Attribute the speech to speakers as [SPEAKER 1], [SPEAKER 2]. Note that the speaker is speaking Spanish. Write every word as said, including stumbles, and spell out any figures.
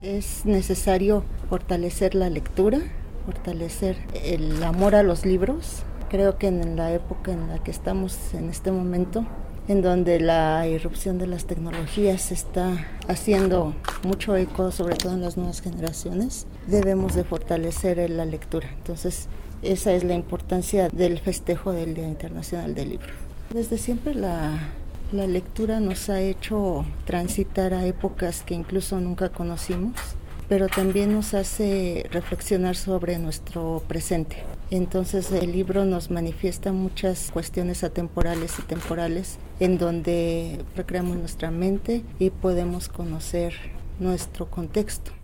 [SPEAKER 1] Es necesario fortalecer la lectura, fortalecer el amor a los libros. Creo que en la época en la que estamos en este momento, en donde la irrupción de las tecnologías está haciendo mucho eco, sobre todo en las nuevas generaciones, debemos de fortalecer la lectura. Entonces, esa es la importancia del festejo del Día Internacional del Libro. Desde siempre la, la lectura nos ha hecho transitar a épocas que incluso nunca conocimos, pero también nos hace reflexionar sobre nuestro presente. Entonces el libro nos manifiesta muchas cuestiones atemporales y temporales en donde recreamos nuestra mente y podemos conocer nuestro contexto.